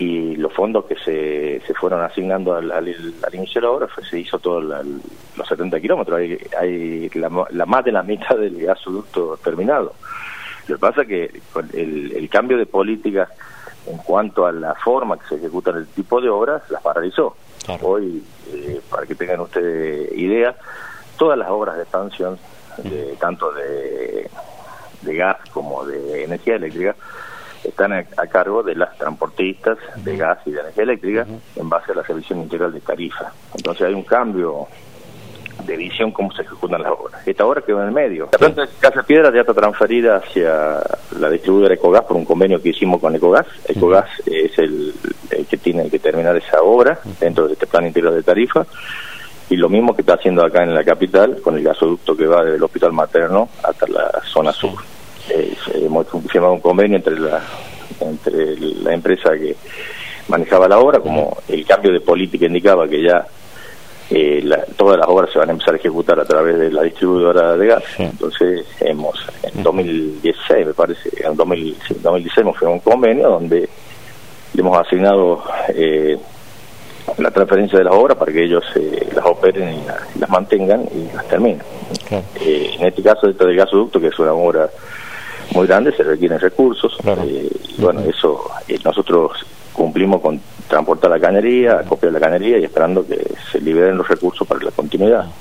y los fondos que se fueron asignando al inicio de la obra, se hizo todos los 70 kilómetros, hay la más de la mitad del gasoducto terminado. Lo que pasa es que con el cambio de política en cuanto a la forma que se ejecutan el tipo de obras, las paralizó. Claro. Hoy, para que tengan ustedes idea, todas las obras de expansión, tanto de gas como de energía eléctrica, están a cargo de las transportistas de gas y de energía eléctrica en base a la revisión integral de tarifa. Entonces hay un cambio de visión cómo se ejecutan las obras. Esta obra quedó en el medio. La planta de Casa Piedra ya está transferida hacia la distribuidora Ecogas por un convenio que hicimos con Ecogas. Ecogas es el que tiene que terminar esa obra dentro de este plan integral de tarifa, y lo mismo que está haciendo acá en la capital con el gasoducto que va del Hospital Materno hasta la zona sur. Hemos firmado un convenio entre la empresa que manejaba la obra, como el cambio de política indicaba que ya todas las obras se van a empezar a ejecutar a través de la distribuidora de gas. Entonces en 2016, me parece, en 2016 hemos firmado un convenio donde le hemos asignado la transferencia de las obras para que ellos las operen y las mantengan y las terminen. En este caso, esto del gasoducto, que es una obra muy grande, se requieren recursos. Y bueno, eso nosotros cumplimos con transportar la cañería, acopiar la cañería y esperando que se liberen los recursos para la continuidad.